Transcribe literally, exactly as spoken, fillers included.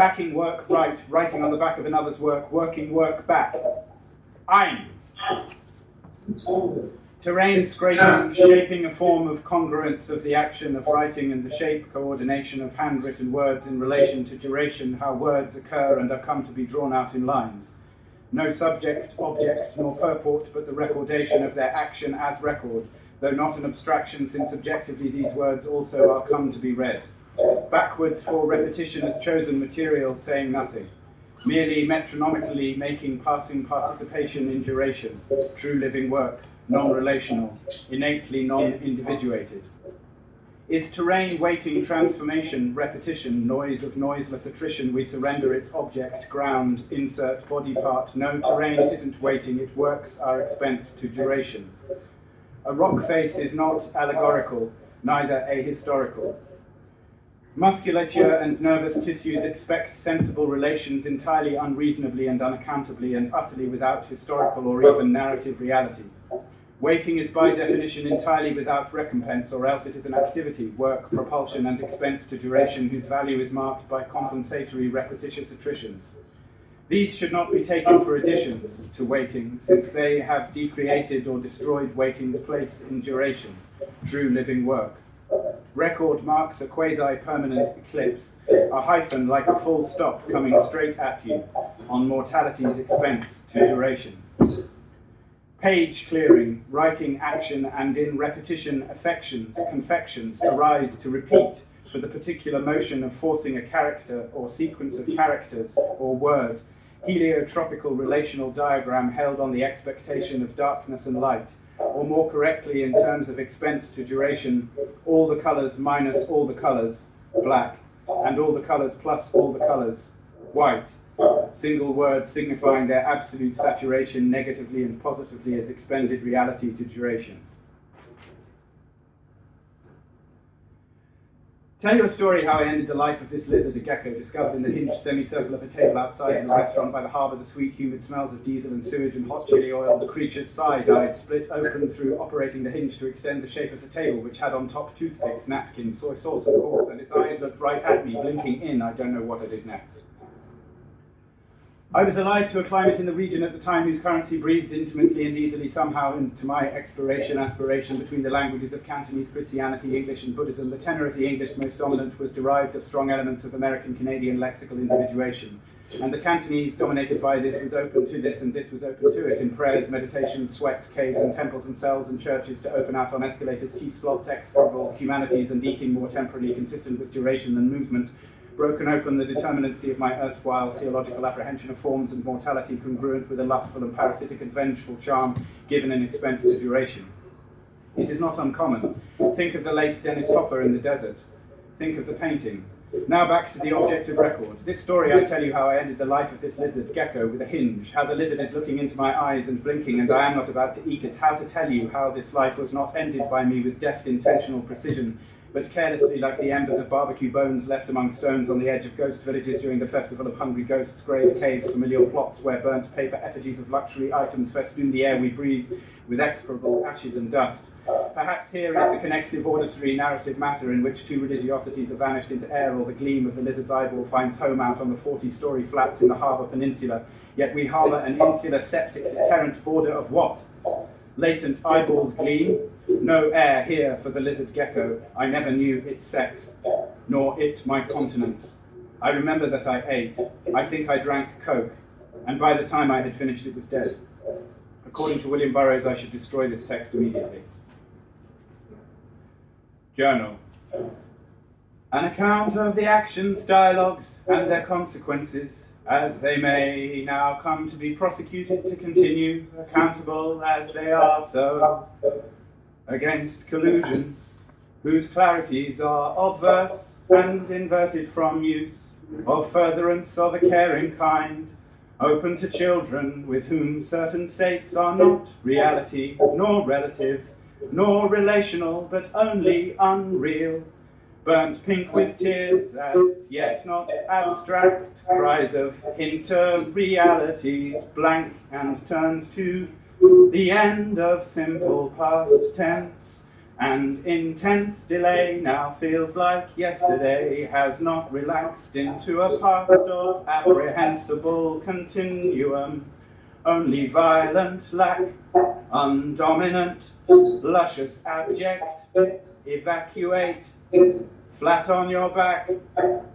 Backing work, write, writing on the back of another's work, working work back. Ein. Terrain scraping, shaping a form of congruence of the action of writing and the shape coordination of handwritten words in relation to duration, how words occur and are come to be drawn out in lines. No subject, object, nor purport, but the recordation of their action as record, though not an abstraction, since objectively these words also are come to be read. Backwards for repetition as chosen material, saying nothing. Merely metronomically making passing participation in duration, true living work, non-relational, innately non-individuated. Is terrain waiting transformation, repetition, noise of noiseless attrition, we surrender its object, ground, insert, body part. No, terrain isn't waiting, it works our expense to duration. A rock face is not allegorical, neither ahistorical. Musculature and nervous tissues expect sensible relations entirely unreasonably and unaccountably and utterly without historical or even narrative reality. Waiting is by definition entirely without recompense, or else it is an activity, work, propulsion, and expense to duration whose value is marked by compensatory repetitious attritions. These should not be taken for additions to waiting, since they have decreated or destroyed waiting's place in duration, true living work. Record marks a quasi-permanent eclipse, a hyphen like a full stop coming straight at you, on mortality's expense to duration. Page clearing, writing action, and in repetition affections, confections arise to repeat for the particular motion of forcing a character or sequence of characters or word, heliotropical relational diagram held on the expectation of darkness and light, or more correctly in terms of expense to duration, all the colours minus all the colours, black, and all the colours plus all the colours, white. Single words signifying their absolute saturation negatively and positively as expended reality to duration. Tell you a story how I ended the life of this lizard, a gecko, discovered in the hinged semicircle of a table outside in a restaurant by the harbour, the sweet, humid smells of diesel and sewage and hot chili oil. The creature's side died, split open through operating the hinge to extend the shape of the table, which had on top toothpicks, napkins, soy sauce, of course, and its eyes looked right at me, blinking in. I don't know what I did next. I was alive to a climate in the region at the time whose currency breathed intimately and easily somehow into my exploration aspiration between the languages of Cantonese Christianity, English and Buddhism. The tenor of the English most dominant was derived of strong elements of American-Canadian lexical individuation. And the Cantonese, dominated by this, was open to this, and this was open to it, in prayers, meditations, sweats, caves and temples and cells and churches to open out on escalators, teeth slots, execrable humanities, and eating more temporally consistent with duration than movement, broken open the determinancy of my erstwhile theological apprehension of forms and mortality congruent with a lustful and parasitic and vengeful charm given in expense to duration. It is not uncommon. Think of the late Dennis Hopper in the desert. Think of the painting. Now back to the object of record. This story I tell you how I ended the life of this lizard, gecko, with a hinge, how the lizard is looking into my eyes and blinking, and I am not about to eat it, how to tell you how this life was not ended by me with deft intentional precision, but carelessly like the embers of barbecue bones left among stones on the edge of ghost villages during the festival of hungry ghosts, grave caves, familial plots where burnt paper effigies of luxury items festoon the air we breathe with execrable ashes and dust. Perhaps here is the connective auditory narrative matter in which two religiosities have vanished into air, or the gleam of the lizard's eyeball finds home out on the forty-story flats in the harbour peninsula, yet we harbour an insular septic deterrent border of what? Latent eyeballs gleam? No air here for the lizard gecko. I never knew its sex, nor it my continence. I remember that I ate. I think I drank Coke, and by the time I had finished it was dead. According to William Burroughs, I should destroy this text immediately. Journal. An account of the actions, dialogues, and their consequences, as they may now come to be prosecuted to continue, accountable as they are so, against collusions, whose clarities are obverse and inverted from use, of furtherance of a caring kind, open to children with whom certain states are not reality, nor relative, nor relational, but only unreal, burnt pink with tears, as yet not abstract, cries of inter-realities, blank and turned to the end of simple past tense, And intense delay now feels like yesterday has not relaxed into a past of apprehensible continuum. Only violent lack, undominant, luscious abject, evacuate, flat on your back,